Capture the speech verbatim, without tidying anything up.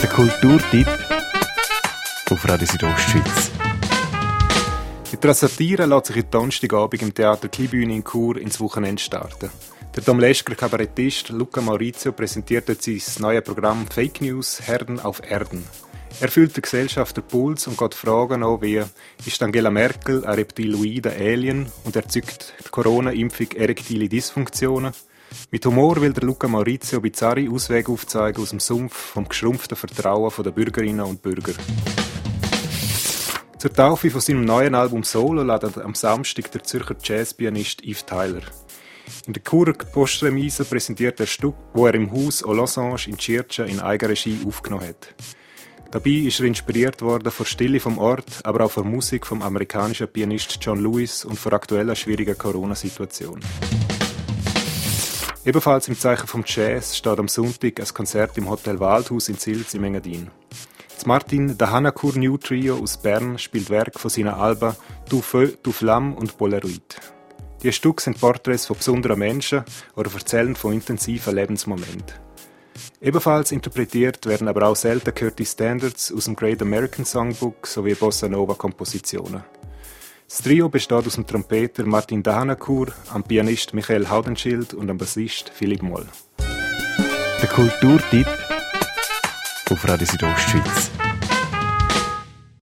Der Kulturtipp auf Radio Südostschweiz. Mit der Satire lässt sich am Donnerstagabend im Theater Kleinbühne in Chur ins Wochenende starten. Der Tom Leschker Kabarettist Luca Maurizio präsentiert dort sein neues Programm Fake News Herden auf Erden. Er fühlt der Gesellschaft den Puls und geht Fragen an wie «Ist Angela Merkel ein reptiloider Alien und erzeugt die Corona-Impfung erektile Dysfunktionen?» Mit Humor will der Luca Maurizio bizarre Auswege aufzeigen aus dem Sumpf vom geschrumpften Vertrauen der Bürgerinnen und Bürger. Zur Taufe von seinem neuen Album Solo lädt am Samstag der Zürcher Jazzpianist Yves Tyler. In der Churer Postremise präsentiert er Stück, wo er im Haus Olosange in Tschirtscha in Eigenregie aufgenommen hat. Dabei ist er inspiriert worden von Stille vom Ort, aber auch von Musik vom amerikanischen Pianist John Lewis und von aktueller schwieriger Corona-Situation. Ebenfalls im Zeichen vom Jazz steht am Sonntag ein Konzert im Hotel Waldhaus in Zils im Engadin. Das Martin Dahanakur New Trio aus Bern spielt Werk von seinen Alben «Du Feu, Du Flamme» und «Polaroid». Die Stücke sind Porträts von besonderen Menschen oder erzählen von intensiven Lebensmomenten. Ebenfalls interpretiert werden aber auch selten gehörte Standards aus dem Great American Songbook sowie Bossa Nova Kompositionen. Das Trio besteht aus dem Trompeter Martin Dahanakur, am Pianist Michael Haudenschild und am Bassist Philipp Moll. Der Kulturtipp auf Radio Südostschweiz.